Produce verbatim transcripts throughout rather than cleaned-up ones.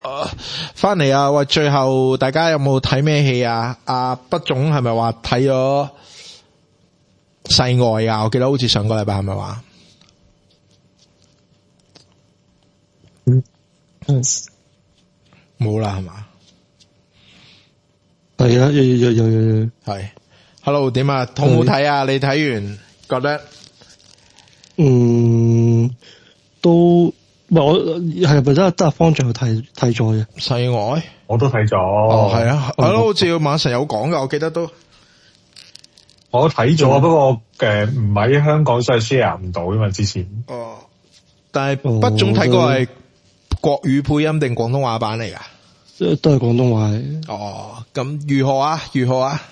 誒，翻嚟啊！喂，最後大家有冇睇咩戲啊？阿畢總係咪話睇咗世外啊？我記得好似上個禮拜係咪話？ 嗯嗯， 冇啦係嘛？ 係啊，有有有有有。 係 ，Hello 點啊？好唔好睇啊？你睇完覺得？ 嗯，都。唔係我係咪真係得方丈睇睇咗嘅？ 世外我都睇咗。 哦，係啊，係咯，好似馬神有講噶，我記得都。 我睇咗，不過誒唔喺香港，所以 share 唔到啊嘛。之前。 哦。但係畢總睇過係國語配音定廣東話版嚟噶？ 都都係廣東話嘅。 哦，咁如何啊？如何啊？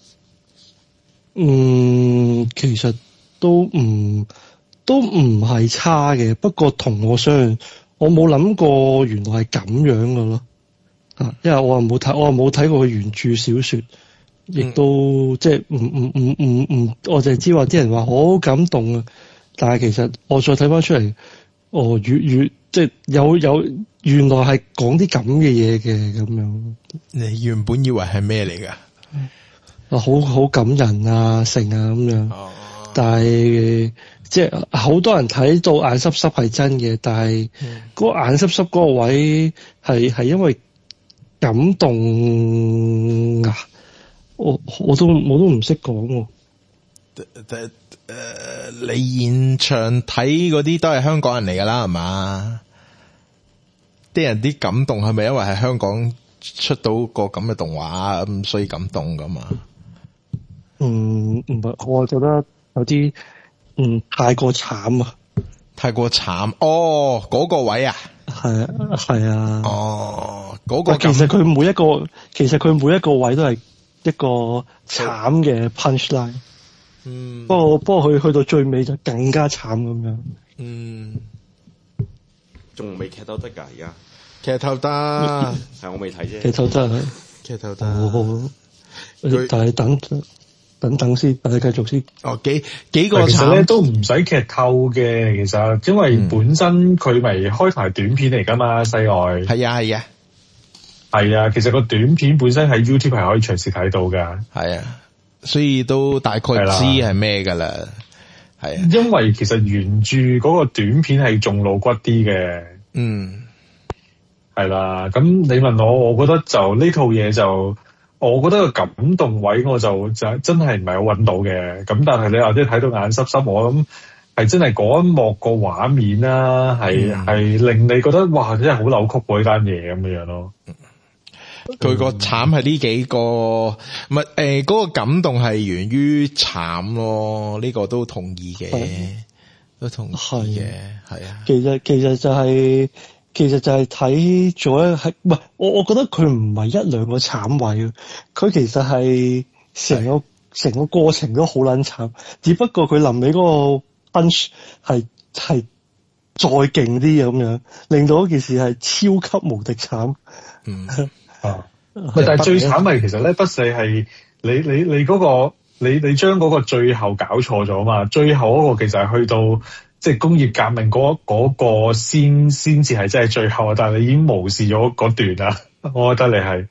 嗯，其實都唔。都唔係差嘅，不過同我相，我冇諗過原來係咁樣嘅咯。啊，因為我又冇睇，我又冇睇過佢原著小說，亦都、嗯、即係唔唔唔唔唔，我就係知話啲人話好感動啊。但係其實我再睇翻出嚟，哦，越越即係有有原來係講啲咁嘅嘢嘅咁樣。 你原本以為係咩嚟㗎？ 啊，好好感人啊，成啊咁樣。哦、但係。即係好多人睇到眼濕濕係真嘅，但係嗰個眼濕濕嗰個位係係因為感動啊！我我都我都唔識講喎。 誒誒，你現場睇嗰啲都係香港人嚟㗎啦，係嘛？啲人啲感動係咪因為係香港出到個咁嘅動畫咁，所以感動㗎嘛？ 嗯，唔係，我覺得有啲。嗯，太過慘啊！ 太過慘哦，嗰、那個位啊， 係啊，係啊， 哦，嗰、那個其實佢每一個，其實佢每一個位都係一個慘嘅 punchline。嗯，不過不過佢去到最尾就更加慘咁樣。嗯， 仲未劇透得㗎而家？ 劇透得， 係我未睇啫。 劇透得， 劇透得。 哦，但係等。等等先，等你繼續先。 哦，幾幾個其實咧都唔使劇透嘅，其實因為本身佢咪開台短片嚟噶嘛，世外。 係啊係啊， 係啊，其實個短片本身喺 YouTube 係可以隨時睇到噶。 係啊，所以都大概知係咩噶啦。係啊， 因為其實原著嗰個短片係仲露骨啲嘅。嗯，係啦。咁你問我，我覺得就呢套嘢就。我覺得個感動位我就就真係唔係好揾到嘅，咁但係你話即係睇到眼濕濕，我諗係真係嗰一幕個畫面啦，係係、嗯、令你覺得哇真係好扭曲嗰單嘢咁樣樣咯。 佢個慘係呢幾個，唔係誒嗰個感動係源於慘咯，呢、這個都同意嘅，都同意嘅，係啊。 其實其實就係、是。其實就係睇咗咧，係唔係？我我覺得佢唔係一兩個慘位，佢其實係成個成個過程都好撚慘，只不過佢臨尾嗰個 punch 係係再勁啲咁樣，令到嗰件事係超級無敵慘。 嗯啊，但係最慘係其實咧，不死係你你你嗰個你你將嗰個最後搞錯咗嘛？最後嗰個其實係去到。即係工業革命嗰嗰、嗰個先先至係真係最後，但係你已經無視咗嗰段啦。我覺得你係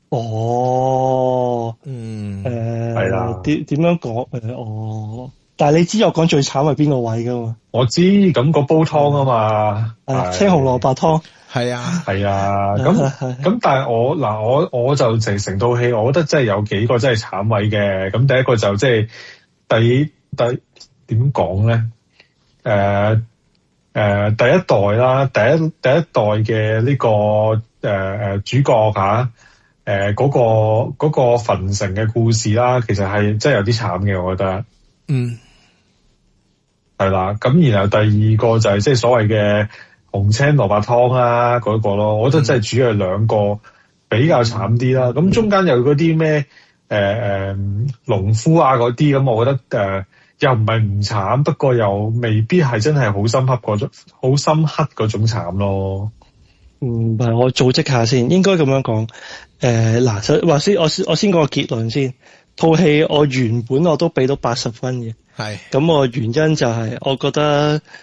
哦，嗯，誒係啦，點點樣講誒？哦，但係你知我講最慘係邊個位噶嘛？ 我知，咁個煲湯啊嘛， 誒青紅蘿蔔湯係啊， 係啊，咁咁但係我嗱我我就成成套戲，我覺得真係有幾個真係慘位嘅。咁第一個就即係第第點講咧？誒誒、呃呃，第一代啦，第一第一代嘅呢、這個誒誒、呃、主角吓，誒、啊、嗰、呃那個嗰、那個墳城嘅故事啦，其實係真係有啲慘嘅，我覺得。嗯，係啦，咁然後第二個就係即係所謂嘅紅青蘿蔔湯啦，嗰、那個咯，我覺得真係主要係兩個比較慘啲啦。咁、嗯、中間有嗰啲咩誒誒農夫啊嗰啲，咁我覺得誒。呃又唔係唔慘，不過又未必係真係好深刻嗰種，好深刻嗰種慘咯。 唔係，我組織下先，應該咁樣講。誒、呃，嗱，首話先，我先我先講個結論先。套戲我原本我都俾到八十分嘅，係。咁我原因就係我覺得，誒、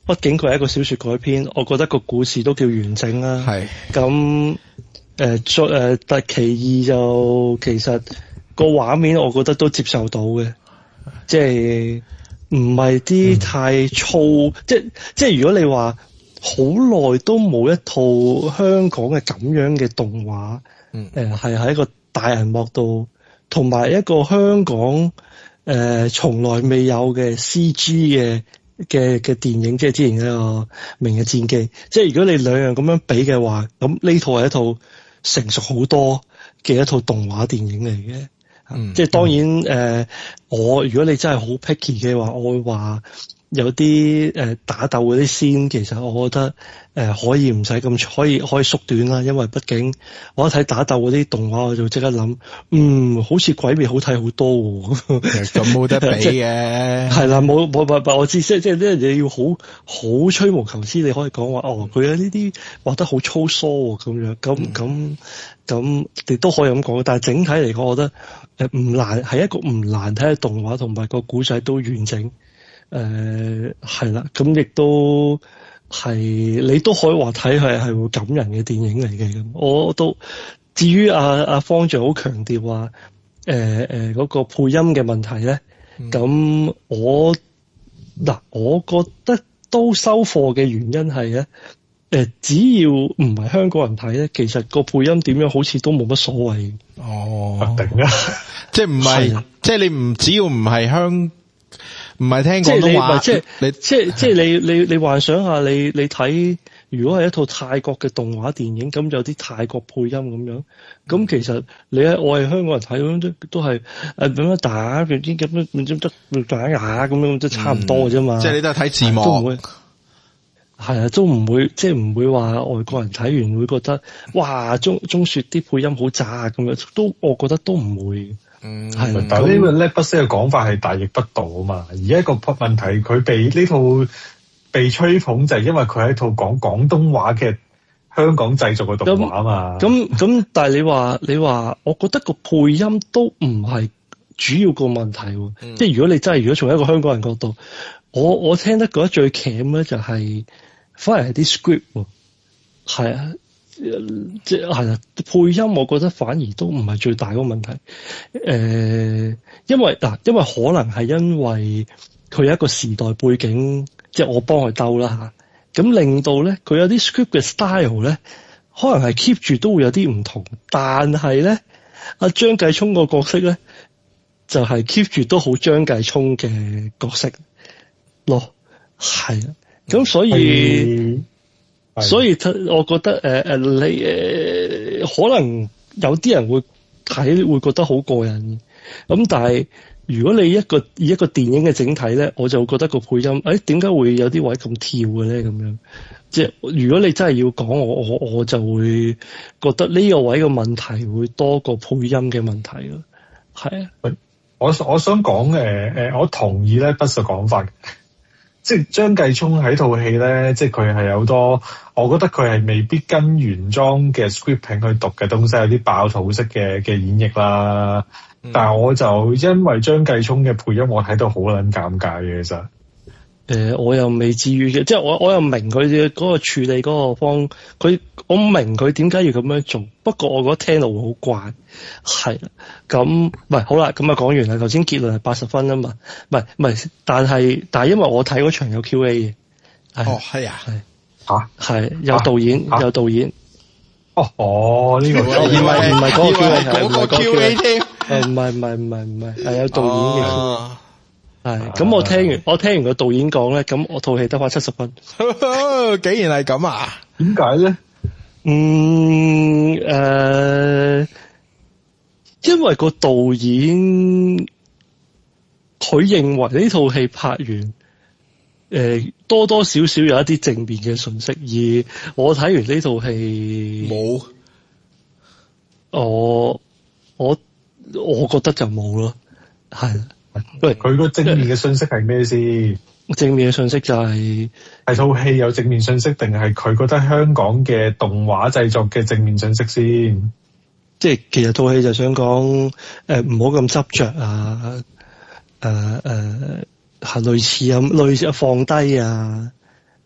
畢竟佢係一個小說改編，我覺得個故事都叫完整啦。 係咁誒，再誒，但其二就其實個畫面，我覺得都接受到嘅，即係唔係啲太粗，嗯、即即係如果你話好耐都冇一套香港嘅咁樣嘅動畫，誒係喺一個大銀幕度，同埋一個香港誒從、呃、來未有嘅 C G 嘅嘅嘅電影，即係之前嗰個《明日戰記》。即係如果你兩樣咁樣比嘅話，咁呢套係一套成熟好多嘅一套動畫電影嚟嘅。嗯、即係當然誒、呃，我如果你真係好 picky 嘅話，我會話有啲誒、呃、打鬥嗰啲先，其實我覺得誒、呃、可以唔使咁，可以可以縮短啦。因為畢竟我一睇打鬥嗰啲動畫，我就即刻諗，嗯，好似鬼滅好睇好多喎。 咁冇得比嘅。係啦，冇冇冇冇，我知即係即係呢樣嘢要好好吹毛求疵，你可以講話哦，佢有呢啲畫得好粗疏咁樣，咁咁咁，你都可以咁講。但係整體嚟講，我覺得。誒，唔難，係一個唔難睇嘅動畫，同埋個古仔都完整。誒係啦，咁亦都係你都可以話睇係係會感人嘅電影嚟嘅。咁我都至於阿阿方丈好強調話，誒誒嗰個配音嘅問題咧，咁、嗯、我嗱我覺得都收貨嘅原因係咧。誒，只要唔係香港人睇咧，其實個配音點樣好似都冇乜所謂。 哦， 定啊， 即係唔係，即係你唔只要唔係香，唔係聽廣東話， 即係你即係即係你你你幻想下，你你睇如果係一套泰國嘅動畫電影，咁有啲泰國配音咁樣，咁其實你喺我係香港人睇咁都都係誒咁樣打，咁樣咁樣打牙咁樣，都差唔多嘅啫嘛。 即係你都係睇字幕。 都唔會係啊，都唔會，即係唔會話外國人睇完會覺得，哇，中中雪啲配音好渣咁樣，都我覺得都唔會。嗯，係。 但係呢個叻不識嘅講法係大逆不道啊嘛。而家一個問題，佢被呢套被吹捧就係因為佢係一套講廣東話嘅香港製作嘅動畫啊嘛。咁咁，但係你話你話，我覺得個配音都唔係主要個問題。嗯、即係如果你真係如果從一個香港人角度，我我聽得覺得最鉗咧就係、是。反而係啲 script 喎，係啊，即係係啊，配音我覺得反而都唔係最大嗰個問題。誒、呃，因為嗱，因為可能係因為佢有一個時代背景，即係我幫佢兜啦嚇，咁令到咧佢有啲 script 嘅 style 咧，可能係 keep 住都會有啲唔同，但係咧阿張繼聰個角色咧就係 keep 住都好張繼聰嘅角色咯，係啊。咁所以，所以我覺得誒誒、呃，你誒、呃、可能有啲人會睇會覺得好過癮。咁但係如果你一個以一個電影嘅整體咧，我就覺得個配音，誒點解會有啲位咁跳嘅咧？咁樣，即係如果你真係要講，我我我就會覺得呢個位嘅問題會多過配音嘅問題咯。係啊， 我我想講誒誒，我同意咧，不實講法。即係張繼聰喺套戲咧，即係佢係有好多，我覺得佢係未必跟原裝嘅 scripting 去讀嘅東西，有啲爆肚式嘅嘅演繹啦。嗯、但係我就因為張繼聰嘅配音，我睇到好撚尷尬嘅其實。 誒、呃，我又未至於嘅，即係我我又明佢嘅嗰個處理嗰個方，佢我明佢點解要咁樣做，不過我覺得聽到會好怪，係啦，咁唔係好啦，咁啊講完啦，頭先結論係八十分啊嘛，唔係唔係，但係但係因為我睇嗰場有 Q A 嘅， 哦係啊， 係嚇係有導演、啊、有導演， 哦哦呢、這個唔係唔係嗰個 Q A 係唔係 Q A 添， 誒唔係唔係唔係唔係係有導演嘅。 哦係，咁我聽完，我聽完個導演講咧，咁我套戲得返七十分。 竟然係咁啊？ 點解咧？ 嗯，誒、呃，因為個導演佢認為呢套戲拍完，誒、呃，多多少少有一啲正面嘅信息，而我睇完呢套戲冇， 我我我覺得就冇咯，係。 喂，佢個正面嘅信息係咩先？ 正面嘅信息就係係套戲有正面信息，定係佢覺得香港嘅動畫製作嘅正面信息先？ 即係其實套戲就想講，誒唔好咁執着啊，誒誒係類似咁，類似放低啊，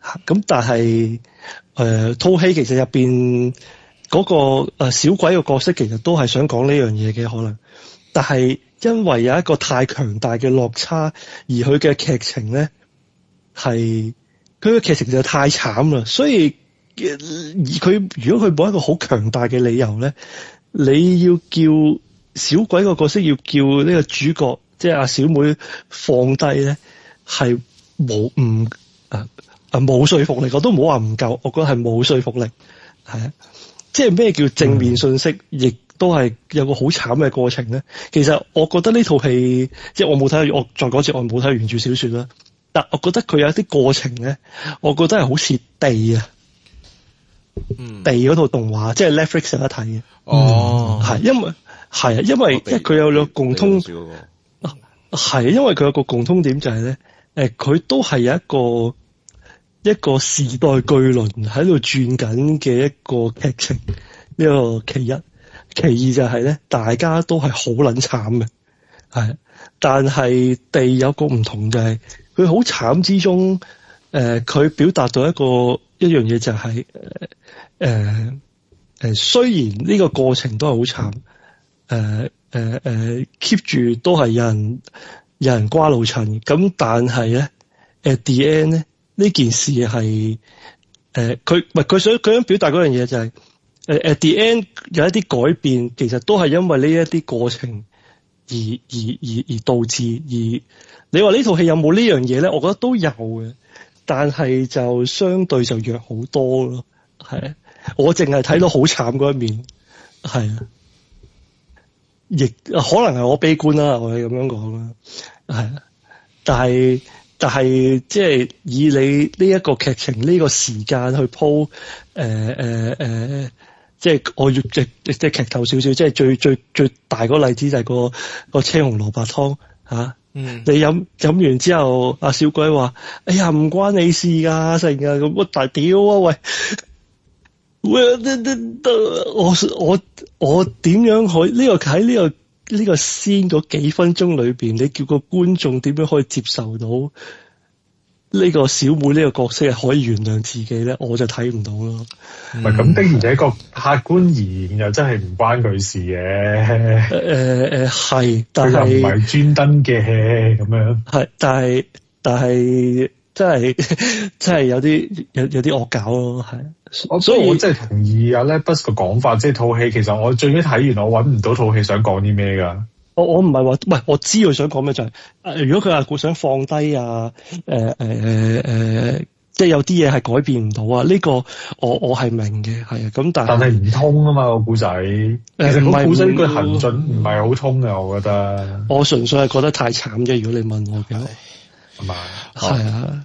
咁但係誒套戲其實入邊嗰個誒、呃、小鬼嘅角色其實都係想講呢樣嘢嘅可能，但係因為有一個太強大嘅落差，而佢嘅劇情咧係佢嘅劇情就太慘啦，所以而佢如果佢冇一個好強大嘅理由咧，你要叫小鬼個角色要叫呢個主角即係阿小妹放低咧，係冇唔啊啊冇說服力，我都冇話唔夠，我覺得係冇說服力，係啊，即係咩叫正面信息，亦、嗯、都係有個好慘嘅過程咧。其實我覺得呢套戲，即係我冇睇，我再講次我冇睇原著小說啦，但我覺得佢有一啲過程咧，我覺得係好似地啊，嗯、地嗰套動畫，即係 Netflix 有得睇嘅。哦，係、嗯、因為係啊，因為即係佢有兩個共通，係因為佢有個共通點就係、是、咧，誒、呃，佢都係有一個。一個時代巨輪喺度轉緊嘅一個劇情，呢個其一，其二就係咧，大家都係好撚慘嘅，係，但係地有個唔同就係，佢好慘之中，誒、呃，佢表達到一個一樣嘢就係、是，誒、呃，誒、呃，雖然呢個過程都係好慘，誒、呃，誒、呃，誒，keep 住都係有人有人瓜老襯，咁但係咧 ，at the end 咧。呢件事係誒，佢唔係佢想佢想表達嗰樣嘢就係、是、誒 at the end 有一啲改變，其實都係因為呢一啲過程而而而而導致。而你話呢套戲有冇呢樣嘢咧？我覺得都有嘅，但係就相對就弱好多咯。係，我淨係睇到好慘嗰一面，係啊，亦可能係我悲觀啦，我係咁樣講啦，係啊，但係。但係即係以你呢一個劇情呢、呢個時間去鋪，誒誒誒，即係我要即即係劇透少少，即係最最最大個例子就係個個青紅蘿蔔湯嚇。嗯，你飲飲完之後，阿小鬼話：哎呀，唔關你事㗎，成日咁我大屌啊喂！喂，我我我點樣去呢、呢個喺呢、呢個？呢個先嗰幾分鐘裏邊，你叫個觀眾點樣可以接受到呢個小妹呢個角色係可以原諒自己咧？我就睇唔到咯。 唔係咁的，而且個客觀而言又真係唔關佢事嘅。誒誒係，但係唔係專登嘅咁樣。係，但係但係真係真係有啲有有啲惡搞咯，係。所以我真係同意阿 Lepus 個講法，即係套戲其實我最尾睇完，我揾唔到套戲想講啲咩㗎。我我唔係話，唔係我知佢想講咩就係、是呃，如果佢話佢想放低啊，誒誒誒誒，即係有啲嘢係改變唔到啊。呢、這個我我係明嘅，係啊。咁但係但係唔通啊嘛個故仔，其實個故仔佢行進唔係好通嘅，我覺得。我純粹係覺得太慘啫。如果你問我嘅，係嘛？係啊，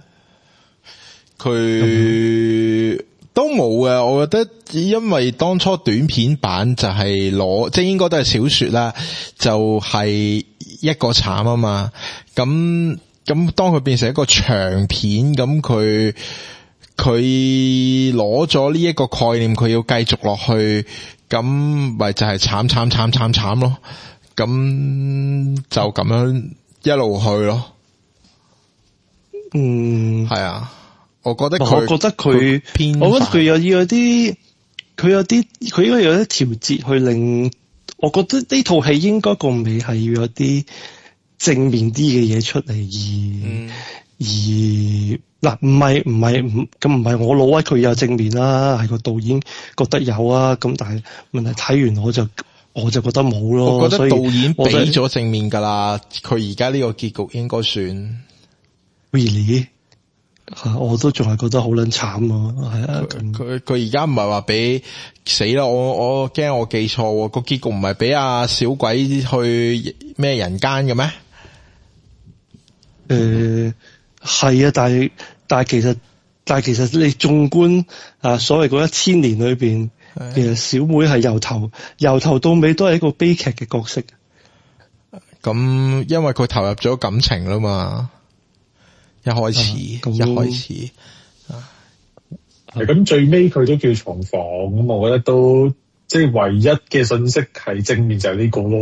佢。都冇嘅，我覺得因為當初短片版就係攞，即係應該都係小說啦，就係、是、一個慘啊嘛。咁咁當佢變成一個長片，咁佢佢攞咗呢一個概念，佢要繼續落去，咁咪就係慘慘慘慘慘咯。咁就咁樣一路去咯。嗯，係啊。我覺得我覺得佢，我覺得佢又要有啲，佢有啲，佢應該有啲調節去令，我覺得呢套戲應該個尾係要有啲正面啲嘅嘢出嚟，而、嗯、而嗱唔係唔係唔咁唔係我老屈佢有正面啦，係個導演覺得有啊，咁但係問題睇完我就我就覺得冇咯。我覺得導演俾咗正面㗎啦，佢而家呢個結局應該算 really。係，我都仲係覺得好撚慘啊！係啊，佢佢而家唔係話俾死啦，我我驚我記錯個結局唔係俾阿小鬼去咩人間嘅咩？誒、呃，係啊，但係但係其實但係其實你縱觀啊，所謂嗰一千年裏邊，其實小妹係由頭由頭到尾都係一個悲劇嘅角色。咁因為佢投入咗感情啦嘛。一開始，啊、一開始，係咁最尾佢都叫重逢，咁我覺得都即係唯一嘅信息係正面就係呢個咯。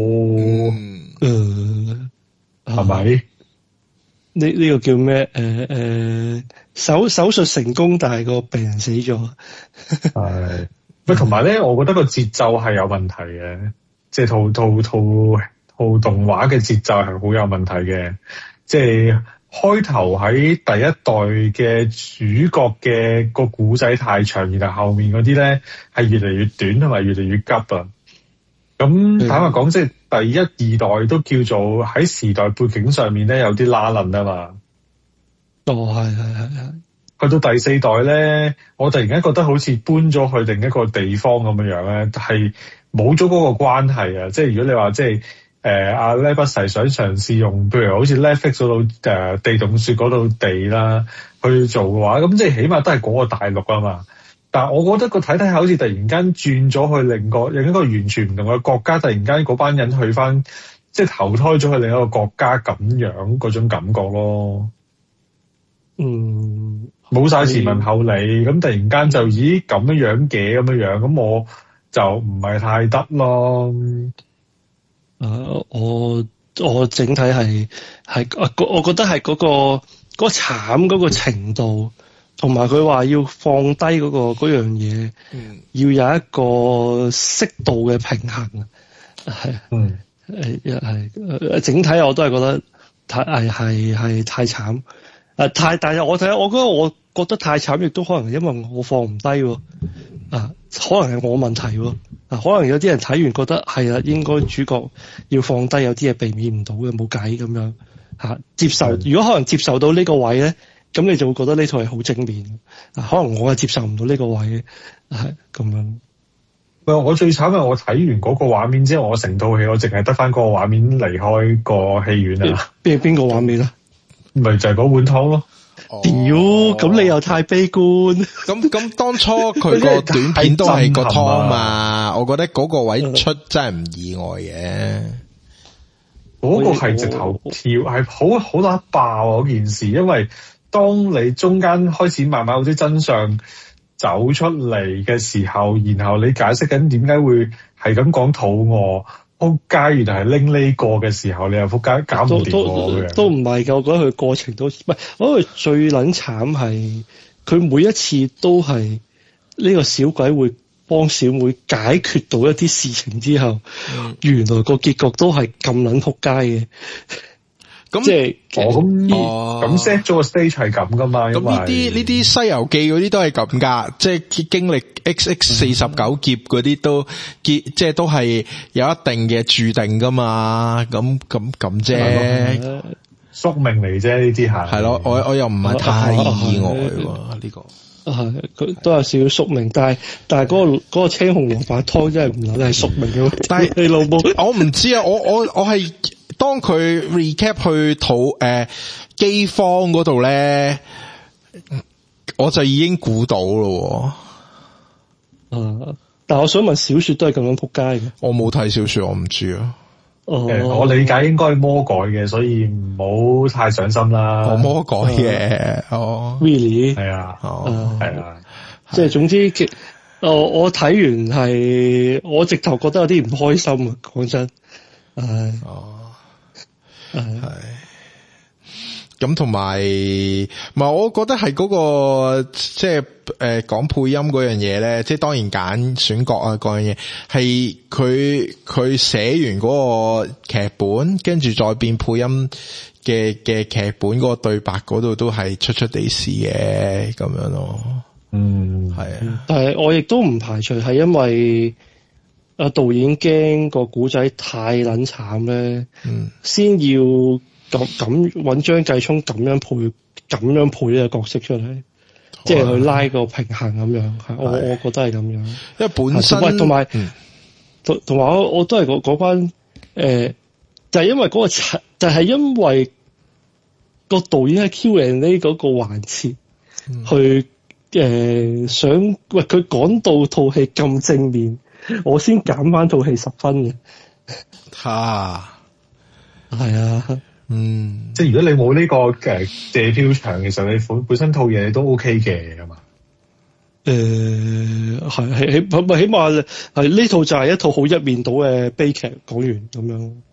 嗯，係咪？呢呢個叫咩？誒誒手手術成功，但係個病人死咗。 係，喂，同埋咧，我覺得個節奏係有問題嘅，即係套套套套動畫嘅節奏係好有問題嘅，即係開頭喺第一代嘅主角嘅個古仔太長，然後後面嗰啲咧係越嚟越短同埋越嚟越急啊！咁坦白講，即係第一二代都叫做喺時代背景上面咧有啲拉楞啊嘛。 哦，係係係係。 去到第四代咧，我突然間覺得好似搬咗去另一個地方咁樣樣咧，係冇咗嗰個關係啊！即係如果你話即係誒阿 Netflix 想嘗試用，譬如好似 Netflix 嗰度誒地動説嗰度地啦去做嘅話，咁即係起碼都係嗰個大陸啊嘛。但係我覺得個睇睇好似突然間轉咗去另個另一個完全唔同嘅國家，突然間嗰班人去翻即係投胎咗去另一個國家咁樣嗰種感覺咯。 嗯， 冇晒前文後理，咁突然間就咦咁樣樣嘅咁樣樣，咁我就唔係太得咯。 誒、呃，我我整體係係我覺得係嗰、嗰個嗰、嗰個慘嗰個程度，同埋佢話要放低嗰、嗰個嗰樣嘢，嗯、要有一個適度嘅平衡，係， 嗯， 誒係誒整體我都係覺得太係係係太慘。誒，太但係我睇，我覺得我覺得太慘，亦都可能係因為我放唔低喎，啊，可能係我問題喎，啊，可能有啲人睇完覺得係啦，應該主角要放低，有啲嘢避免唔到嘅，冇計咁樣吓、啊，接受。如果可能接受到呢個位咧，咁你就會覺得呢套係好正面，啊，可能我係接受唔到呢個位嘅，係咁樣。 喂，我最慘係我睇完嗰個畫面之後，我成套戲我淨係得翻嗰個畫面離開個戲院啊！ 邊邊個畫面啊？ 咪就係嗰碗湯咯。 屌、哦，咁你又太悲觀。 咁咁當初佢個短片都係個湯嘛，我覺得嗰個位出真係唔意外嘅。 嗰個係直頭跳，係好好打爆嗰件事，因為當你中間開始慢慢有啲真相走出嚟嘅時候，然後你解釋緊點解會係咁講肚餓。撲街原來係拎呢個嘅時候，你又撲街搞唔掂我嘅。 都唔係㗎，我覺得佢過程都唔係。我覺得佢最撚慘係佢每一次都係呢個小鬼會幫小妹解決到一啲事情之後，嗯、原來個結局都係咁撚撲街嘅。咁即係哦咁咁 set 咗個 stage 係咁噶嘛？ 咁呢啲呢啲《西遊記》嗰啲都係咁噶，即係經歷 X X 四十九劫嗰啲都結，即係都係有一定嘅注定噶嘛。咁咁咁啫， 宿命嚟啫呢啲係。係咯，我我又唔係太意外喎呢個。 係佢都有少少宿命，但係但係嗰個嗰個青紅蘿蔔湯真係唔諗係宿命嘅。但係你老母， 我唔知啊，我我我係。當佢 recap 去土誒饑荒嗰度咧，我就已經估到咯。 啊！但係我想問，小說都係咁樣撲街嘅？我冇睇小說，我唔知啊。 哦、 呃，我理解應該係魔改嘅，所以唔好太上心啦。 我魔改嘅，哦 ，really 係啊， 哦， 係啊， 即係總之，其我我睇完係，我直頭覺得有啲唔開心啊！講真，唉， 哦。係，咁同埋，唔係，我覺得係嗰個即係誒講配音嗰樣嘢咧，即係當然揀選角啊嗰樣嘢，係佢佢寫完嗰個劇本，跟住再變配音嘅嘅劇本嗰個對白嗰度都係出出地事嘅咁樣咯。嗯，係啊， 但係我亦都唔排除係因為。啊！導演驚個古仔太撚慘咧，嗯，先要咁咁揾張繼聰咁樣配咁樣配呢個角色出嚟，即係去拉個平衡咁樣。係我我覺得係咁樣，因為本身同埋同同埋我我都係嗰嗰班誒，就係、是、因為嗰、那個就係、是、因為個導演喺 Q and A 嗰個環節、嗯、去誒、呃、想喂佢講到套戲咁正面。我先減翻套戲十分嘅， 吓係啊， 嗯， 即係如果你冇呢、這個誒借票場，其實你本本身套嘢都 OK 嘅，係嘛？ 誒，係係起起碼係呢套就係一套好一面倒嘅悲劇，講完咁樣，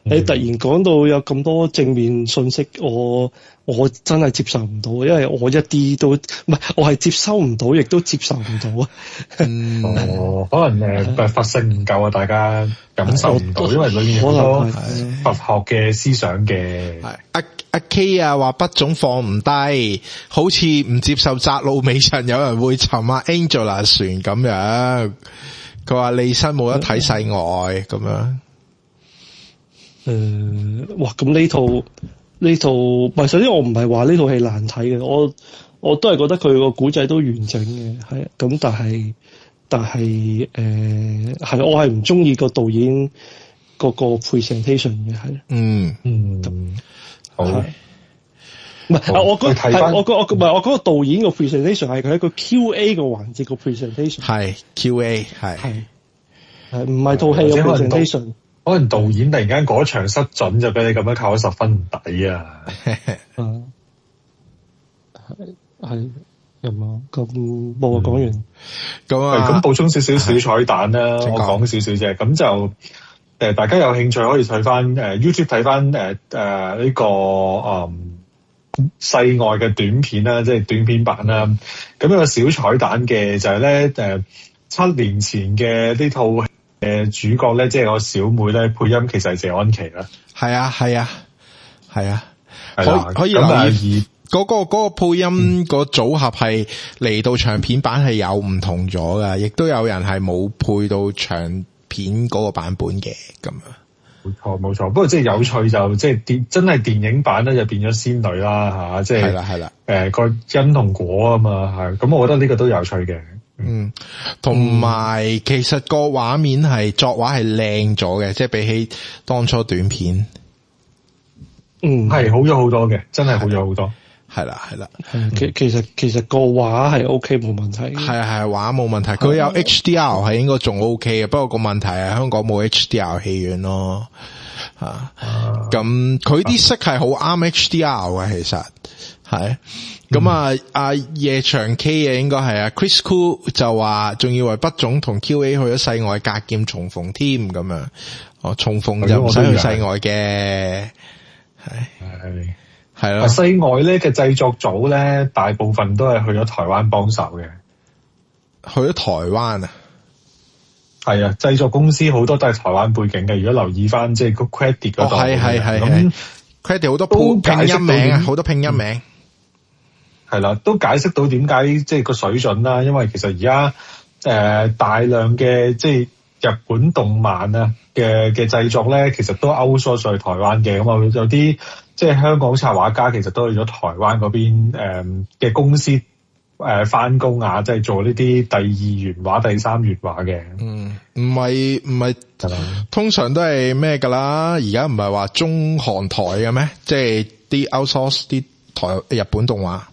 你突然講到有咁多正面信息，我我真係接受唔到，因為我一啲都唔係，我係接收唔到，亦都接受唔到啊。 嗯， 哦，可能誒佛性唔夠啊，大家感受唔到，因為裏面好多佛學嘅思想嘅。 係阿阿 K 啊，話筆總放唔低，好似唔接受窄路微塵有人會沉啊 Angela 船咁樣。佢話利申冇得睇世外咁樣。 誒、呃，哇！咁呢套呢套，唔係首先我唔係話呢套戲難睇嘅，我我都係覺得佢個古仔都完整嘅，係咁，但係但係誒係我係唔中意個導演嗰個 presentation 嘅，係嗯嗯，好， 唔係啊！我覺係我個我唔係我嗰個導演個 presentation 係佢喺個 Q A 個環節個 presentation 係 Q A 係係係唔係套戲個 presentation。 可能導演突然間嗰場失準就俾你咁樣扣咗十分唔抵啊！ 啊，係係咁啊，咁冇啊，講完咁啊， 咁補充少少小彩蛋啦，我講少少啫。咁就誒，大家有興趣可以睇翻誒 YouTube 睇翻誒誒呢個誒世外嘅短片啦，即係短片版啦。咁有個小彩蛋嘅就係咧誒七年前嘅呢套誒主角咧，即係我小妹咧，配音其實係謝安琪啦。係啊係啊係啊，可以可以留意嗰個嗰個配音個組合係嚟到長片版係有唔同咗噶，亦都有人係冇配到長片嗰個版本嘅咁啊。 冇錯冇錯，不過即係有趣就即係電真係電影版咧就變咗仙女啦吓，即係係啦係啦， 誒個因同果啊嘛係，咁我覺得呢個都有趣嘅。 嗯，同埋其實個畫面係作畫係靚咗嘅，即係比起當初短片， 嗯係好咗好多嘅，真係好咗好多。 係啦係啦， 其其實其實個畫係 O K 冇問題， 係啊係畫冇問題，佢有 H D R 係應該仲 O K 嘅，不過個問題係香港冇 H D R 戲院咯，啊，咁佢啲色係好啱 H D R 嘅，其實係。咁、嗯、啊，阿夜場 K 嘅應該係啊 Chris Cool 就話，仲以為畢總同 Q A 去咗世外隔劍重逢添咁樣，哦，重逢就唔使去世外嘅，係係係咯。 世外咧嘅製作組咧，大部分都係去咗台灣幫手嘅， 去咗台灣啊， 係啊，製作公司好多都係台灣背景嘅。如果留意翻即係個 credit 嗰度，係係係咁 credit 好多拼音名啊，好多拼音名。嗯係啦，都解釋到點解即係個水準啦，因為其實而家誒大量嘅即係日本動漫啊嘅嘅製作咧，其實都 outsource 去台灣嘅，咁啊有啲即係香港插畫家其實都去咗台灣嗰邊誒嘅公司誒翻工啊，即係做呢啲第二原畫、第三原畫嘅。嗯，唔係唔係，通常都係咩㗎啦？而家唔係話中韓台嘅咩？即係啲 outsource 啲台日本動畫。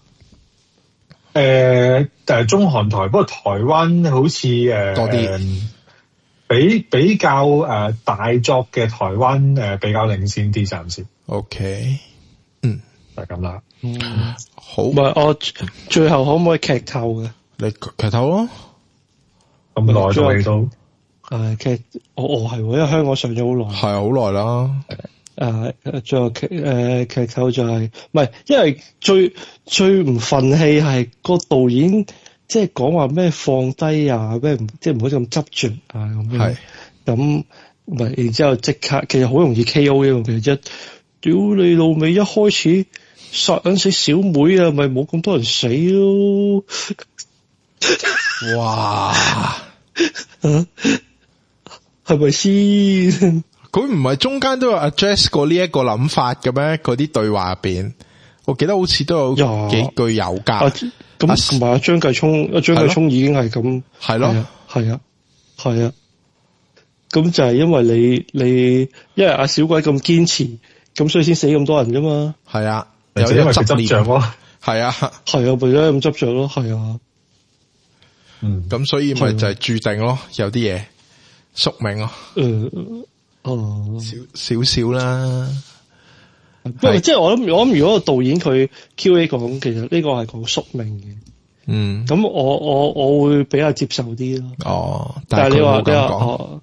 誒誒，中韓台，不過台灣好似誒多啲，比比較誒大作嘅台灣誒比較領先啲，暫時。OK，嗯，就係咁啦。嗯，好。唔係我最後可唔可以劇透嘅？你劇透咯。咁耐都未到。誒，劇我我係，因為香港上咗好耐。係好耐啦。誒、uh, 最後劇誒劇透就係唔係，因為最最唔憤氣係個導演，即係講話咩放低啊，咩即係唔好咁執着啊咁樣。係咁唔係，然之後即刻其實好容易 K O 嘅，其實一屌你老味，一開始殺緊死小妹啊，咪冇咁多人死咯。哇！係咪先？佢唔係中間都有 address 過呢一個諗法嘅咩？嗰啲對話入邊，我記得好似都有幾句有㗎。咁同埋阿張繼聰，阿張繼聰已經係咁，係咯，係啊，係啊。咁就係因為你你，因為阿小鬼咁堅持，咁所以先死咁多人㗎嘛。係啊，有因為佢執着咯。係啊，係啊，為咗咁執着咯，係啊。嗯，咁所以咪就係注定咯，有啲嘢宿命咯。嗯。哦，少少少啦，不過即係我諗，我諗如果個導演佢 Q A 講，其實呢個係講宿命嘅，嗯，咁我我我會比較接受啲咯。哦，但係你話你話哦，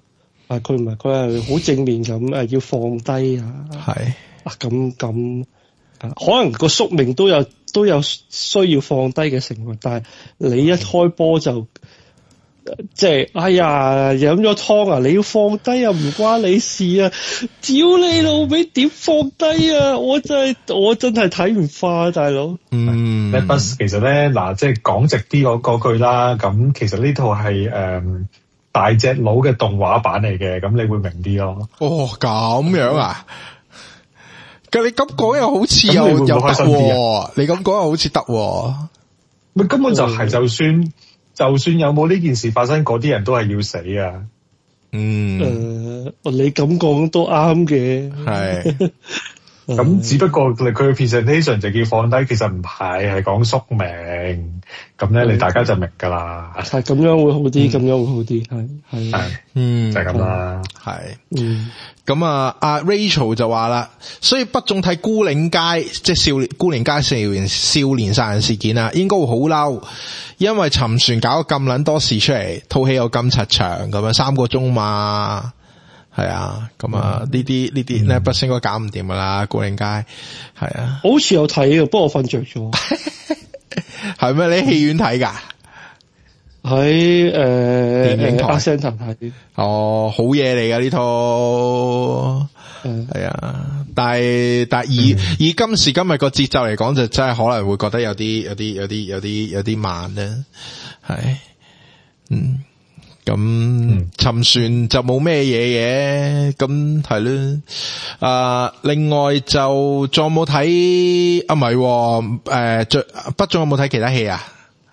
啊，佢唔係，佢係好正面咁誒，要放低啊， 係啊咁咁啊，可能個宿命都有都有需要放低嘅成分，但係你一開波就即係哎呀飲咗湯啊，你要放低啊，唔關你事啊，屌你老味點放低啊，我真係我真係睇唔化，大佬。 嗯， 咧不其實咧嗱，即係講直啲嗰嗰句啦，咁其實呢套係誒大隻佬嘅動畫版嚟嘅，咁你會明啲咯。 哦咁樣啊？咁你咁講又好似咁又又得你會唔會開心啲喎，你咁講又好似得喎。 咪根本就係就算就算有冇呢件事發生，嗰啲人都係要死啊！ 嗯， 誒，你咁講都啱嘅， 係咁只不過佢嘅 presentation 就叫放低，其實唔係，係講宿命。咁咧，你大家就明㗎啦。 係咁樣會好啲，咁樣會好啲，係係係， 嗯就係咁啦。 係。 嗯。 咁啊，阿 Rachel 就話啦，所以不中睇孤嶺街，即係少年孤嶺街少年少年殺人事件啊，應該會好嬲，因為沉船搞咗咁撚多事出嚟，套戲又咁柒長，咁樣三個鐘嘛，係啊，咁啊呢啲呢啲呢不應該搞唔掂噶啦，孤嶺街係啊， 好似有睇嘅，不過我瞓着咗。 係咩？你喺戲院睇噶？ 喺誒電影台阿 Center 睇。 哦，好嘢嚟噶呢套， 嗯係啊，但係但係以、嗯、以今時今日個節奏嚟講，就真係可能會覺得有啲有啲有啲有啲有啲慢咧，係，嗯，咁沉船就冇咩嘢嘅，咁係咯，啊，另外就仲有冇睇啊？唔係，誒，最不仲有冇睇其他戲啊？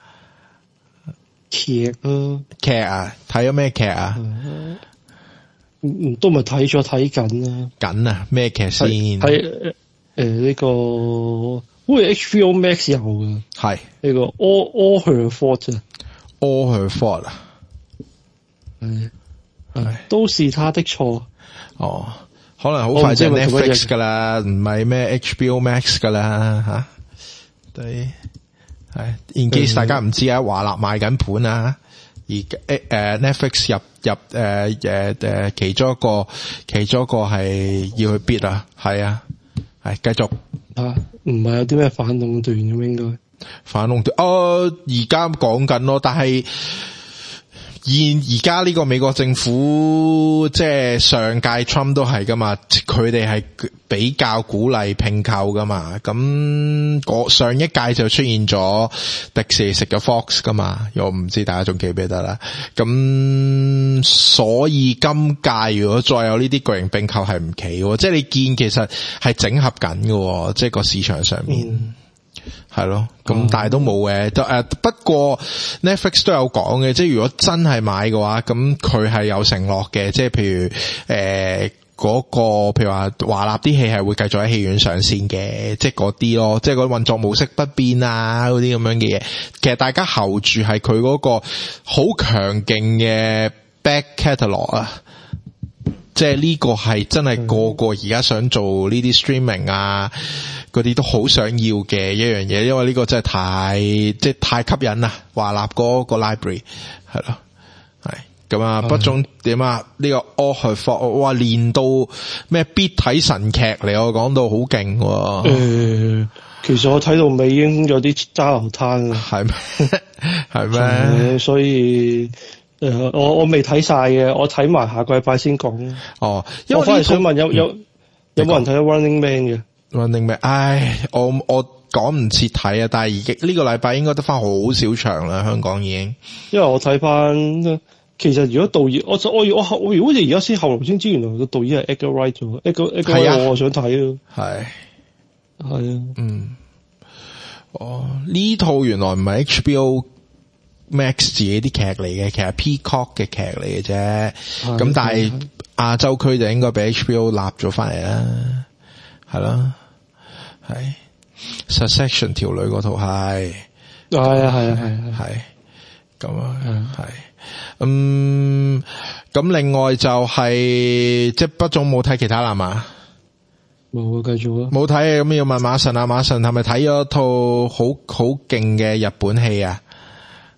劇啊， 劇啊，睇咗咩劇啊？ 嗯，都咪睇咗睇緊啊， 緊啊，咩劇先？ 係誒呢個，好似 H B O Max 有嘅， 係呢個 All All Her Fault 啊 ，All Her Fault 啊， 係係都是他的錯。 哦，可能好快就 Netflix 噶啦，唔係咩 H B O Max 噶啦吓，對。係，in case 大家唔知啊，華納賣緊盤啊，而誒誒 Netflix 入入誒誒誒其中一個其中一個係要去 bid 啊，係啊，係繼續啊，唔係有啲咩反壟斷咁應該反壟斷，哦而家講緊咯，但係現而家呢個美國政府即係上屆 Trump 都係噶嘛，佢哋係比較鼓勵併購噶嘛，咁上一屆就出現咗迪士尼食咗 Fox 噶嘛，我唔知大家仲記唔記得啦，咁所以今屆如果再有呢啲巨型併購係唔奇喎，即係你見其實係整合緊喎，即係個市場上面。嗯係咯，咁但係都冇嘅，就誒不過 Netflix 都有講嘅，即係如果真係買嘅話，咁佢係有承諾嘅，即係譬如誒嗰、呃嗰個譬如話華納啲戲係會繼續喺戲院上線嘅，即係嗰啲咯，即係個運作模式不變啊嗰啲咁樣嘅嘢。其實大家候住係佢嗰個好強勁嘅 back catalog 啊。即係呢個係真係個個而家想做呢啲 streaming 啊，嗰啲都好想要嘅一樣嘢，因為呢個真係太即係太吸引啦。華納嗰個 library 係咯，係咁啊，不中點啊？呢個 All Her Fault 哇，練到咩必睇神劇嚟，我講到好勁。 誒，其實我睇到尾已經有啲揸流灘啦， 係咩？係咩？ 所以。誒，我我未睇晒嘅，我睇埋下個禮拜先講。 哦，因為我反而想問有有有冇人睇咗 Running Man 嘅 Running Man？唉，我我趕唔切睇啊，但係而家呢個禮拜應該得翻好少場啦，香港已經。 因為我睇翻，其實如果導演，我我我我如果好似而家先後來先知，原來個導演係 Edgar Wright 做 Edgar Edgar Wright，我想睇咯。係係啊，嗯， 哦，呢套原來唔係 H B O Max 自己啲劇嚟嘅，其實 Peacock 嘅劇嚟嘅啫。咁但係亞洲區就應該俾 H B O 立咗翻嚟啦，係咯，係 Succession 條女嗰套係， 係啊係啊係係，咁啊係，嗯，咁另外就係、是、即係不總冇睇其他啦嘛， 冇繼續啊， 冇睇，咁要問馬神啊，馬神係咪睇咗套好好勁嘅日本戲啊？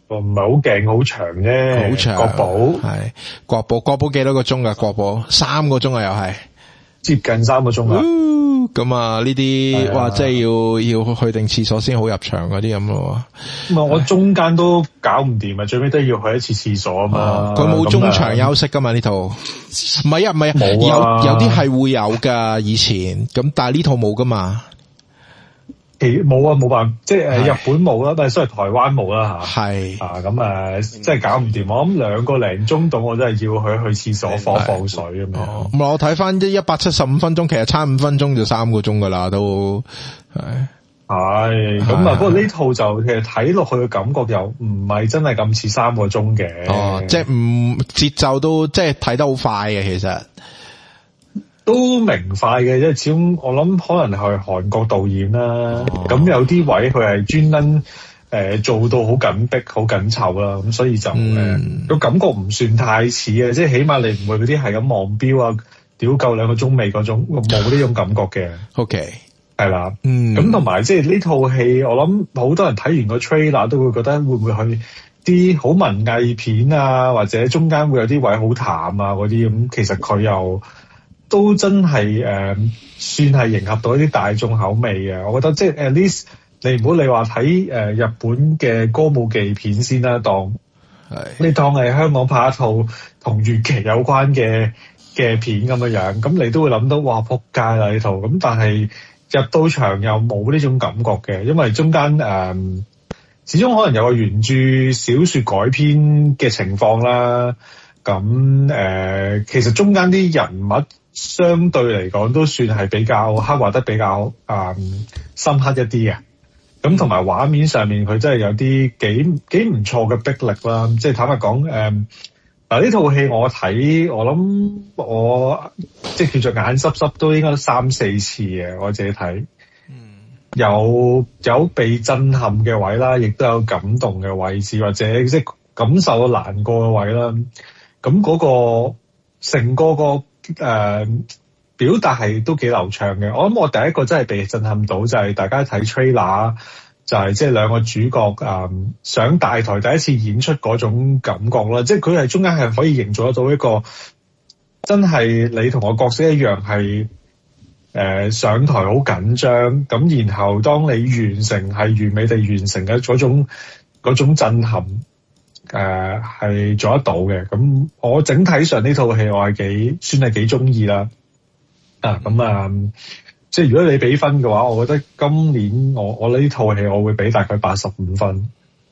唔係好勁，好長啫， 好長。 國寶係國寶，國寶幾多個鐘噶？國寶三個鐘啊，又係接近三個鐘啊。 咁啊，呢啲哇，即係要要去定廁所先好入場嗰啲咁咯。 唔係我中間都搞唔掂啊，最尾都要去一次廁所啊嘛。 佢冇中場休息噶嘛呢套？唔係啊，唔係啊，有有啲係會有噶以前，咁但係呢套冇噶嘛。 其冇啊，冇辦法，即係誒日本冇啦，但係雖然台灣冇啦吓。 係啊，咁啊，即係搞唔掂。我諗兩個零鐘度，我真係要去去廁所放放水咁樣。 唔係我睇翻一一百七十五分鐘，其實差五分鐘就三個鐘噶啦，都係係咁啊。不過呢套就其實睇落去嘅感覺又唔係真係咁似三個鐘嘅。 哦，即係唔節奏都即係睇得好快嘅，其實。 都明快嘅，因為始終我諗可能係韓國導演啦，咁、哦、有啲位佢係專登誒做到好緊迫、好緊湊啦，咁所以就誒個、嗯呃、感覺唔算太似嘅，即係起碼你唔會嗰啲係咁望錶啊，屌夠兩個鐘尾嗰種，冇呢種感覺嘅。OK， 係啦，嗯，咁同埋即係呢套戲，我諗好多人睇完個 trailer 都會覺得會唔會去啲好文藝片啊，或者中間會有啲位好淡啊嗰啲咁，其實佢又都真係誒、呃，算係迎合到一啲大眾口味嘅。我覺得即係 at least 你唔好你話睇誒日本嘅歌舞伎片先啦，當係你當係香港拍一套同粵劇有關嘅嘅片咁樣樣，咁你都會諗到哇撲街啦呢套。咁但係入到場又冇呢種感覺嘅，因為中間誒、呃、始終可能有個原著小說改編嘅情況啦。咁誒、呃，其實中間啲人物相對嚟講都算係比較刻畫得比較誒、嗯、深刻一啲嘅。咁同埋畫面上面佢真係有啲幾幾唔錯嘅逼力啦。即係坦白講誒，嗱呢套戲我睇我諗我即係叫做眼濕濕都應該三四次嘅，我自己睇。嗯，有有被震撼嘅位啦，亦都有感動嘅位置，或者即係感受到難過嘅位啦。咁嗰個成個個誒、呃、表達係都幾流暢嘅。我諗我第一個真係被震撼到就係大家睇 trailer， 就係即係兩個主角誒、呃、上大台第一次演出嗰種感覺啦。即係佢係中間係可以營造得到一個真係你同我角色一樣係誒、呃、上台好緊張，咁然後當你完成係完美地完成嘅嗰種嗰種震撼。誒、呃，係做得到嘅。咁我整體上呢套戲我係幾算係幾中意啦。啊，咁啊，即係如果你俾分嘅話，我覺得今年我我呢套戲我會俾大概八十五分。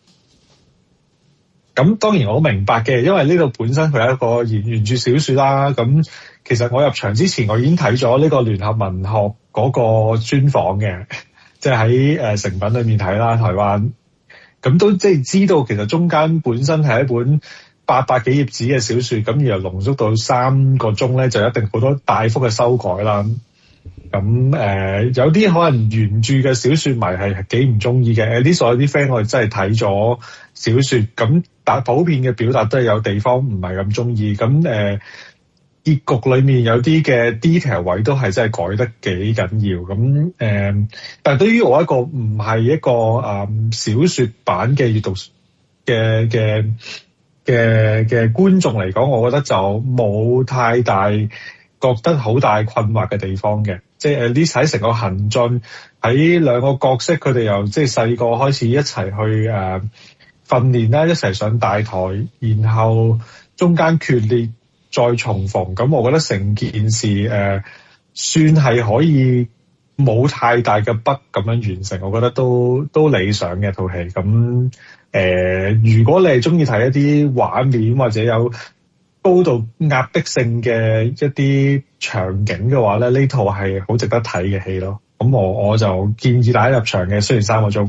咁當然我明白嘅，因為呢度本身佢係一個原原著小說啦。咁其實我入場之前我已經睇咗呢個聯合文學嗰個專訪嘅，即係喺誒誠品裏面睇啦，台灣。咁都即係知道，其實中間本身係一本八百幾頁紙嘅小說，咁然後濃縮到三個鐘咧，就一定好多大幅嘅修改啦。咁誒、呃，有啲可能原著嘅小說迷係幾唔中意嘅。誒，啲所有啲 friend 我哋真係睇咗小說，咁但普遍嘅表達都係有地方唔係咁中意。咁誒、呃，結局裏面有啲嘅 detail 位都係真係改得幾緊要。咁誒、呃，但係對於我一個唔係一個誒、呃、小說版嘅閱讀嘅嘅嘅嘅觀眾嚟講，我覺得就冇太大覺得好大困惑嘅地方嘅。即係誒呢喺成個行進喺兩個角色，佢哋由即係細個開始一齊去誒、呃、訓練啦，一齊上大台，然後中間決裂。再重逢，咁我覺得成件事誒、呃、算係可以冇太大嘅筆咁樣完成，我覺得都都理想嘅套戲。咁誒、呃，如果你係中意睇一啲畫面或者有高度壓迫性嘅一啲場景嘅話咧，呢套係好值得睇嘅戲咯。咁我我就建議大家入場嘅，雖然三個鐘。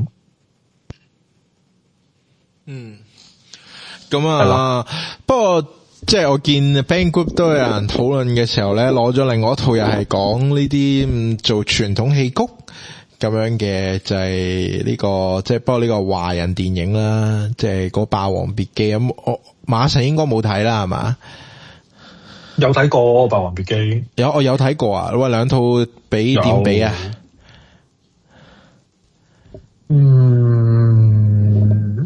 嗯， 咁啊，不過。即係我見 Band Group 都有人討論嘅時候咧，攞咗另外一套又係講呢啲做傳統戲曲咁樣嘅，就係呢個即係不過呢個華人電影啦，即係個《霸王別姬》咁。我馬神應該冇睇啦，係嘛？ 有睇過《霸王別姬》？ 有，我有睇過啊。喂，兩套比點比啊？ 嗯，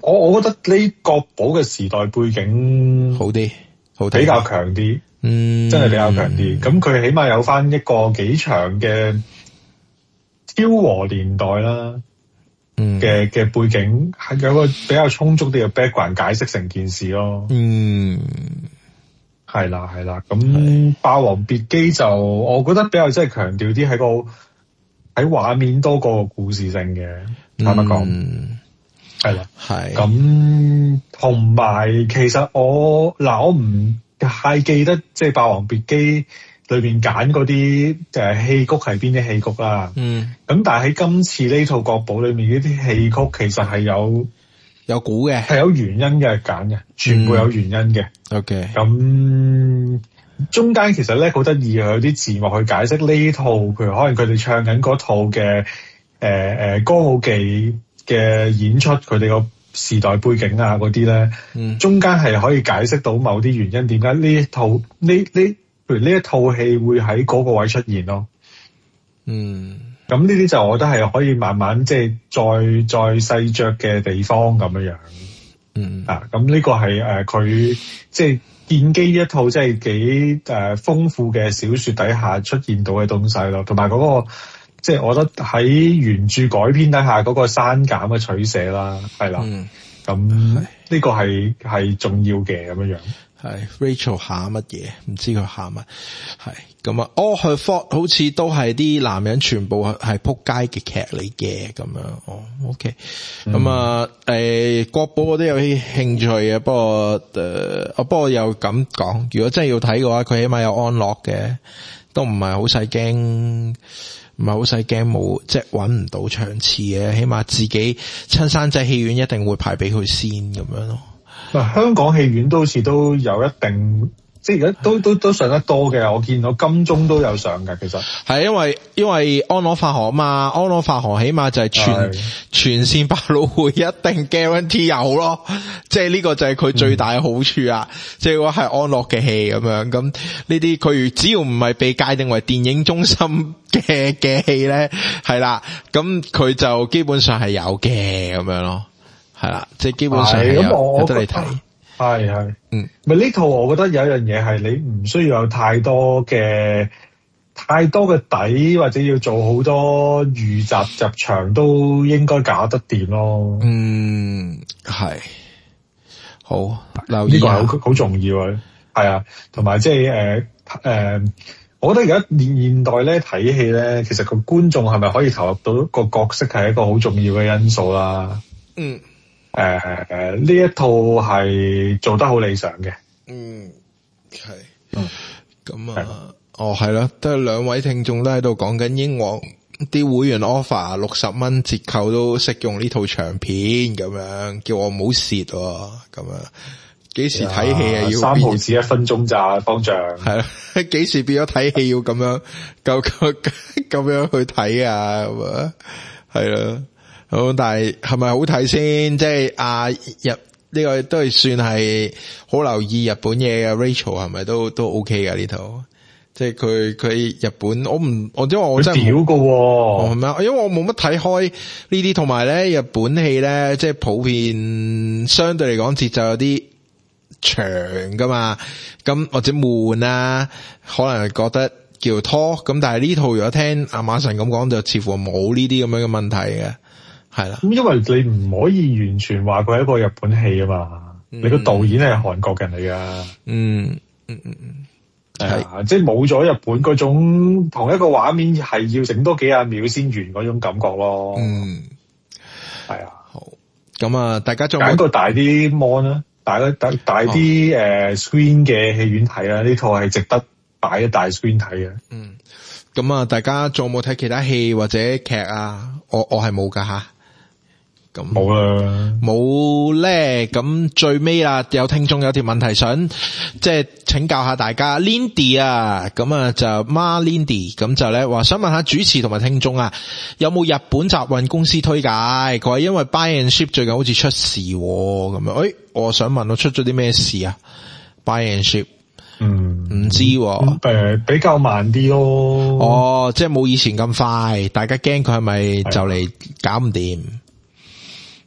我我覺得呢國寶嘅時代背景好啲，好啲比較強啲， 嗯， 真係比較強啲。咁佢起碼有翻一個幾長嘅昭和年代啦， 嗯嘅嘅背景係有個比較充足啲嘅 background 解釋成件事咯。 嗯， 係啦係啦。咁《霸王別姬》就我覺得比較真係強調啲喺個喺畫面多過故事性嘅，坦白講。 嗯係啦， 係咁同埋其實我嗱我唔太記得即係《霸王別姬》裏邊揀嗰啲誒戲曲係邊啲戲曲啦。 嗯， 咁但係喺今次呢套國寶裏面呢啲戲曲其實係有有估嘅， 係有原因嘅揀嘅，全部有原因嘅。 嗯、OK， 咁中間其實咧好得意嘅，有啲字幕去解釋呢套，譬如可能佢哋唱緊嗰套嘅誒誒歌舞伎嘅演出，佢哋個時代背景啊嗰啲咧， 嗯， 中間係可以解釋到某啲原因，點解呢一套呢呢，譬如呢一套戲會喺嗰個位出現咯。 嗯， 咁呢啲就我覺得係可以慢慢即係再再細嚼嘅地方咁樣樣。 嗯啊，咁呢個係誒佢即係建基一套即係幾誒豐富嘅小說底下出現到嘅東西咯，同埋嗰個。即係我覺得喺原著改編底下嗰個刪減嘅取捨啦，係啦，咁呢、嗯、個係係重要嘅咁樣樣。 係 Rachel 下乜嘢？唔知佢下乜？係咁啊 All Her Fault 好似都係啲男人全部係撲街嘅劇嚟嘅咁樣。哦 ，OK，咁、嗯、啊，誒、呃，國寶我都有啲興趣嘅，不過誒，我、呃、不過又咁講，如果真係要睇嘅話，佢起碼有安樂嘅，都唔係好使驚。唔係好使驚冇，即係搵唔到場次嘅，起碼自己親生仔戲院一定會排俾佢先咁樣咯。 嗱，香港戲院都好似都有一定，即係而家都都都上得多嘅。我見到金鐘都有上嘅，其實係因為因為安樂發行啊嘛，安樂發行起碼就係全全線百老匯一定 guarantee 有咯，即係呢個就係佢最大嘅好處啊！嗯、即係話係安樂嘅戲咁樣，咁呢啲佢只要唔係被界定為電影中心嘅嘅戲咧，係啦，咁佢就基本上係有嘅咁樣咯，係啦，即係基本上係有有得你睇。 係係， 嗯， 咪呢套我覺得有一樣嘢係你唔需要有太多嘅太多嘅底，或者要做好多預習入場都應該搞得掂咯。 嗯，係好留意呢個係好好重要啊。係啊，同埋即係誒誒，我覺得而家現現代咧睇戲咧，其實個觀眾係咪可以投入到個角色係一個好重要嘅因素啦。 嗯。 誒誒，呢一套係做得好理想嘅。 嗯，係。咁啊，哦係啦，都係兩位聽眾都喺度講緊英皇啲會員 offer 六十蚊折扣都適用呢套長片咁樣，叫我唔好蝕咁樣。幾時睇戲啊？要三毫子一分鐘咋，方丈。係啦，幾時變咗睇戲要咁樣，咁咁咁樣去睇啊？咁啊，係啦。好，但係係咪好睇先？即係啊，日呢個都係算係好留意日本嘢嘅 Rachel 係咪都都 OK 噶呢套？即係佢佢日本，我唔我因為我真係屌噶喎， 係咪啊？因為我冇乜睇開呢啲，同埋咧日本戲咧，即係普遍相對嚟講節奏有啲長噶嘛，咁或者悶啊，可能覺得叫拖咁。但係呢套如果聽阿馬神咁講，就似乎冇呢啲咁樣嘅問題嘅。係啦，咁因為你唔可以完全話佢係一個日本戲啊嘛，嗯、你個導演係韓國人嚟噶，嗯嗯嗯嗯，係啊，即係冇咗日本嗰種同一個畫面係要整多幾廿秒先完嗰種感覺咯，嗯，係啊， 好，咁啊，大家仲揀個大啲 mon 啦，大一大大啲誒、哦呃、screen 嘅戲院睇啦，呢套係值得擺一大 screen 睇嘅， 嗯，咁啊，大家仲有冇睇其他戲或者劇啊？我我係冇噶吓。咁冇啦， 冇咧。咁最尾啦，有聽眾有條問題想即係請教下大家 Lindy 啊，咁啊就孖 Lindy 咁就咧話想問下主持同埋聽眾啊，有冇日本集運公司推介？佢話因為 Buy and Ship 最近好似出事咁樣，誒、哎，我想問我出咗啲咩事啊 ？Buy and Ship， 嗯，唔知誒、啊呃，比較慢啲咯。 哦，即係冇以前咁快，大家驚佢係咪就嚟搞唔掂？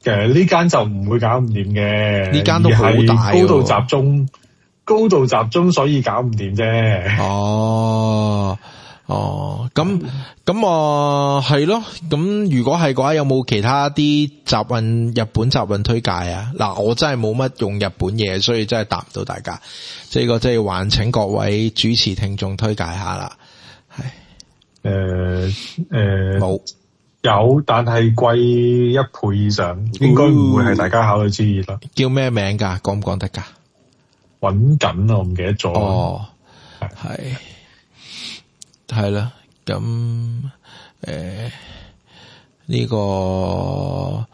嘅呢間就唔會搞唔掂嘅， 呢間都好大， 高度集中，高度集中，所以搞唔掂啫。 哦。哦，咁咁啊，係咯。咁如果係嘅話，有冇其他啲集運日本集運推介啊？嗱，我真係冇乜用日本嘢，所以真係答唔到大家。即係個即係還請各位主持聽眾推介下啦。係， 誒誒， 冇有，但係貴一倍以上，應該唔會係大家考慮之列啦。 叫咩名㗎？講唔講得㗎？ 搵緊啊，我唔記得咗。 哦，係。係啦，咁誒呢個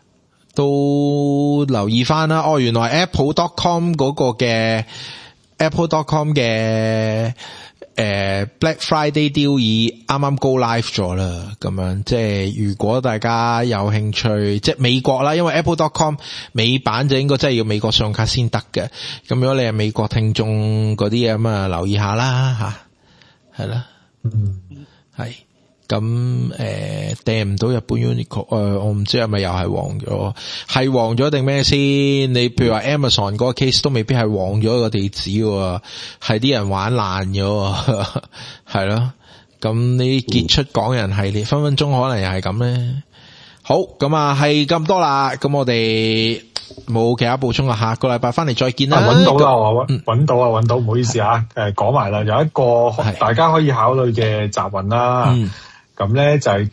都留意翻啦。哦，原來 Apple dot com 嗰個嘅 Apple dot com 嘅誒、呃、Black Friday deal 已啱啱 go live 咗啦。咁樣即係如果大家有興趣，即係美國啦，因為 Apple dot com 美版就應該真係要美國信用卡先得嘅。咁如果你係美國聽眾嗰啲嘢咁啊，留意下啦吓，係啦。 嗯， 係咁誒，訂唔到日本 Uniqlo 誒、呃，我唔知係咪又係黃咗，係黃咗定咩先？你譬如話 Amazon 嗰個 case 都未必係黃咗個地址喎，係啲人玩爛咗，係咯。咁呢傑出港人系列，分分鐘可能又係咁咧。好，咁啊係咁多啦，咁我哋冇其他補充啊，下個禮拜翻嚟再見啦。 搵到啦，我搵搵到啊，搵到，唔好意思啊，誒講埋啦，有一個大家可以考慮嘅集運啦，咁、嗯、咧就係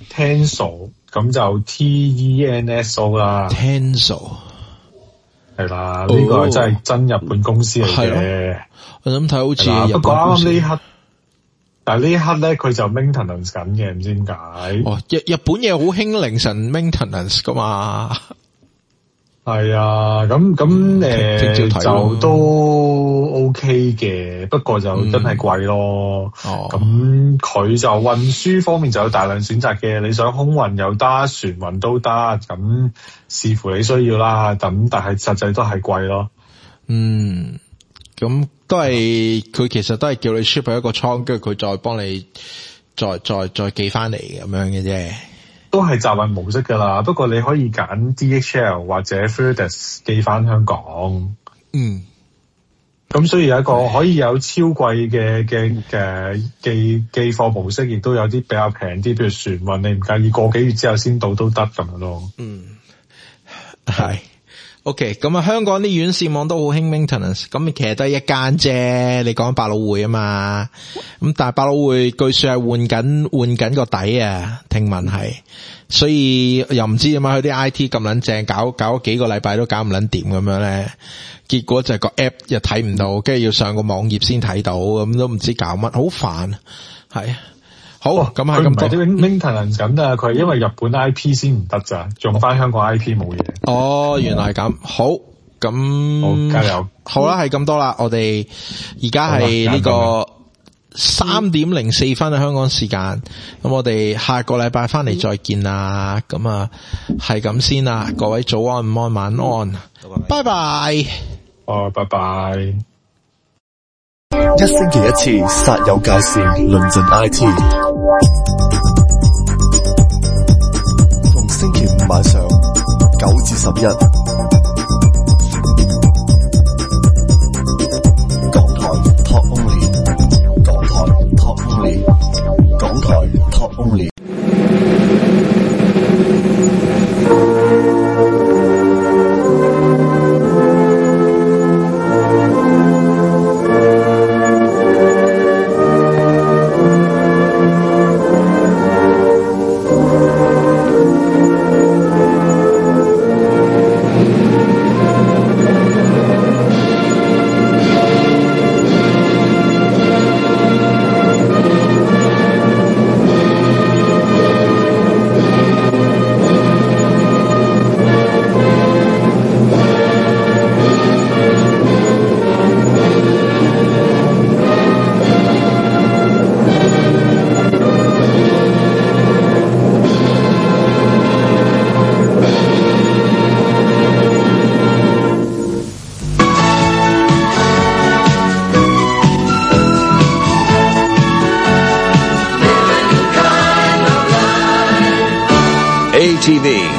Tenso， 咁就 T E N S O 啦 ，Tenso 係啦，呢、這個係真係真日本公司嚟嘅。我諗睇好似不過啱啱呢刻。但係呢一刻咧，佢就 maintenance 緊嘅，唔知點解。 哦，日日本嘢好興凌晨 maintenance 噶嘛。 係啊，咁咁誒就都 OK 嘅，不過就真係貴咯。哦，咁佢就運輸方面就有大量選擇嘅，你想空運又得，船運都得，咁視乎你需要啦。咁但係實際都係貴咯。 嗯。咁都係，佢其實都係叫你 ship 去一個倉，跟住佢再幫你再再再寄翻嚟咁樣嘅啫。 都係集運模式噶啦，不過你可以揀 D H L 或者 FedEx 寄翻香港。嗯。咁所以有一個可以有超貴嘅嘅嘅寄寄貨模式，亦都有啲比較平啲，譬如船運，你唔介意個幾月之後先到都得咁樣咯。嗯， 係。OK，咁啊，香港啲院線網都好興 maintenance，咁其實都係一間啫。你講百老匯啊嘛，咁但係百老匯據說係換緊換緊個底啊，聽聞係，所以又唔知點解佢啲 I T 咁撚正，搞搞幾個禮拜都搞唔撚掂咁樣咧，結果就係個 app 又睇唔到，跟住要上個網頁先睇到，咁都唔知搞乜，好煩，係。好，咁係咁多。 maintenance 咁啊，佢係因為日本 I P 先唔得咋，用翻香港 I P 冇嘢。 哦，原來係咁。好，咁好加油。 好啦，係咁多啦。我哋而家係呢個三點零四分嘅香港時間。咁我哋下個禮拜翻嚟再見啦。咁啊，係咁先啦。各位早安、午安、晚安。拜拜。 哦，拜拜。 一星期一次，煞有介事，論盡 I T。逢星期五晚上九至十一，港台 Talk Only， 港台 Talk Only， 港台 Talk Only。 T V